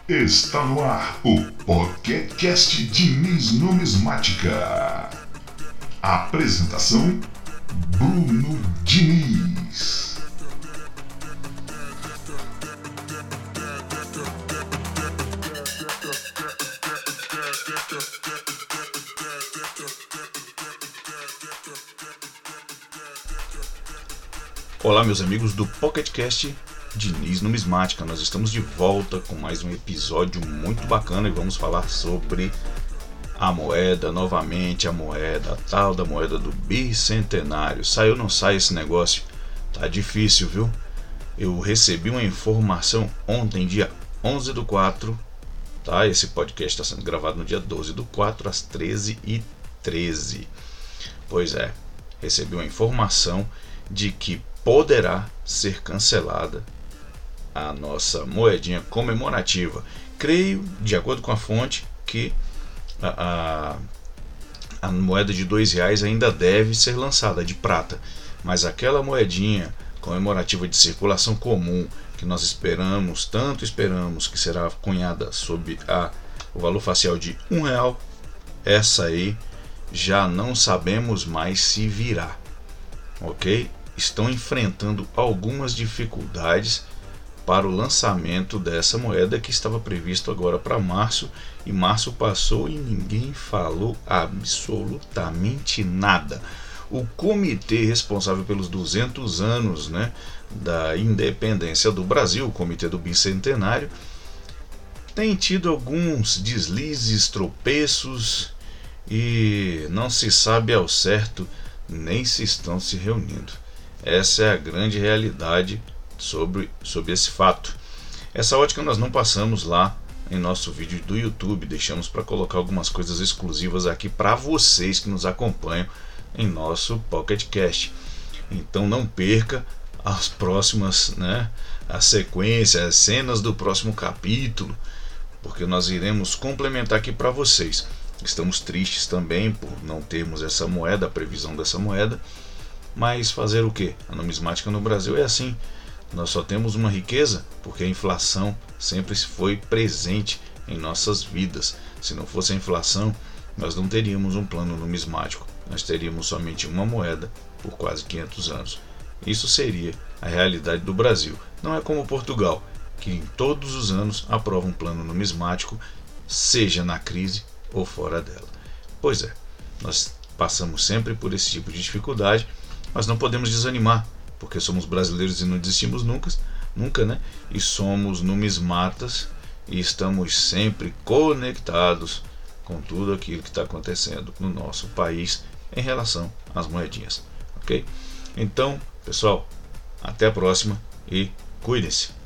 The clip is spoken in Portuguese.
Está no ar o podcast Diniz Numismática. Apresentação: Bruno Diniz. Olá, meus amigos do PocketCast Diniz Numismática. Nós estamos de volta com mais um episódio muito bacana e vamos falar sobre a moeda novamente, a tal da moeda do bicentenário. Sai ou não sai esse negócio? Tá difícil, viu? Eu recebi uma informação ontem, dia 11/4, tá? Esse podcast está sendo gravado no dia 12/4 às 13h13. Pois é, recebi uma informação de que poderá ser cancelada a nossa moedinha comemorativa. Creio, de acordo com a fonte, que a moeda de R$2 ainda deve ser lançada, de prata, mas aquela moedinha comemorativa de circulação comum que nós tanto esperamos que será cunhada sob o valor facial de R$1, essa aí já não sabemos mais se virá, ok? Estão enfrentando algumas dificuldades para o lançamento dessa moeda que estava previsto agora para março, e março passou e ninguém falou absolutamente nada. O comitê responsável pelos 200 anos, da independência do Brasil, o comitê do bicentenário, tem tido alguns deslizes, tropeços, e não se sabe ao certo nem se estão se reunindo. Essa é a grande realidade sobre esse fato. Essa ótica nós não passamos lá em nosso vídeo do YouTube, deixamos para colocar algumas coisas exclusivas aqui para vocês que nos acompanham em nosso PocketCast. Então não perca as próximas, a sequência, as cenas do próximo capítulo, porque nós iremos complementar aqui para vocês. Estamos tristes também por não termos essa moeda, a previsão dessa moeda, mas fazer o que? A numismática no Brasil é assim. Nós só temos uma riqueza porque a inflação sempre foi presente em nossas vidas. Se não fosse a inflação, nós não teríamos um plano numismático. Nós teríamos somente uma moeda por quase 500 anos. Isso seria a realidade do Brasil. Não é como Portugal, que em todos os anos aprova um plano numismático, seja na crise ou fora dela. Pois é, nós passamos sempre por esse tipo de dificuldade, mas não podemos desanimar, porque somos brasileiros e não desistimos nunca, e somos numismatas e estamos sempre conectados com tudo aquilo que está acontecendo no nosso país em relação às moedinhas, ok? Então, pessoal, até a próxima e cuidem-se!